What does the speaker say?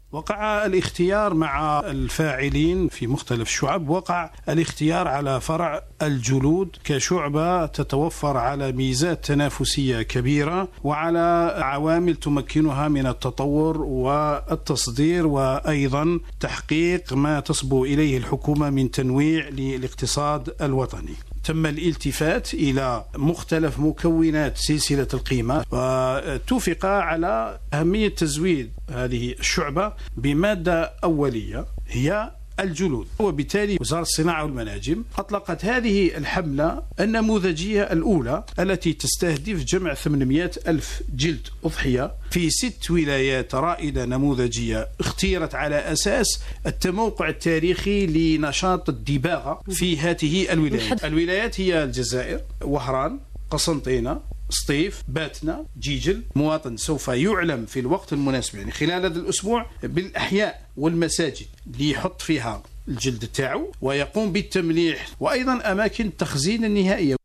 وقع الاختيار مع الفاعلين في مختلف الشعب، وقع الاختيار على فرع الجلود كشعبة تتوفر على ميزات تنافسية كبيرة وعلى عوامل تمكنها من التطور والتصدير، وأيضا تحقيق ما تصبو إليه الحكومة من تنويع للاقتصاد الوطني. تم الالتفات إلى مختلف مكونات سلسلة القيمة، واتفق على أهمية تزويد هذه الشعبة بمادة أولية هي الجلود. وبالتالي وزارة الصناعة والمناجم أطلقت هذه الحملة النموذجية الأولى التي تستهدف جمع 800 ألف جلد أضحية في 6 ولايات رائدة نموذجية اختيرت على أساس التموقع التاريخي لنشاط الدباغة في هذه الولايات. الولايات هي الجزائر، وهران، قسنطينة، سطيف، باتنا، جيجل. مواطن سوف يعلم في الوقت المناسب يعني خلال هذا الأسبوع بالأحياء والمساجد ليحط فيها الجلد تاعو ويقوم بالتمليح، وأيضا أماكن التخزين النهائية.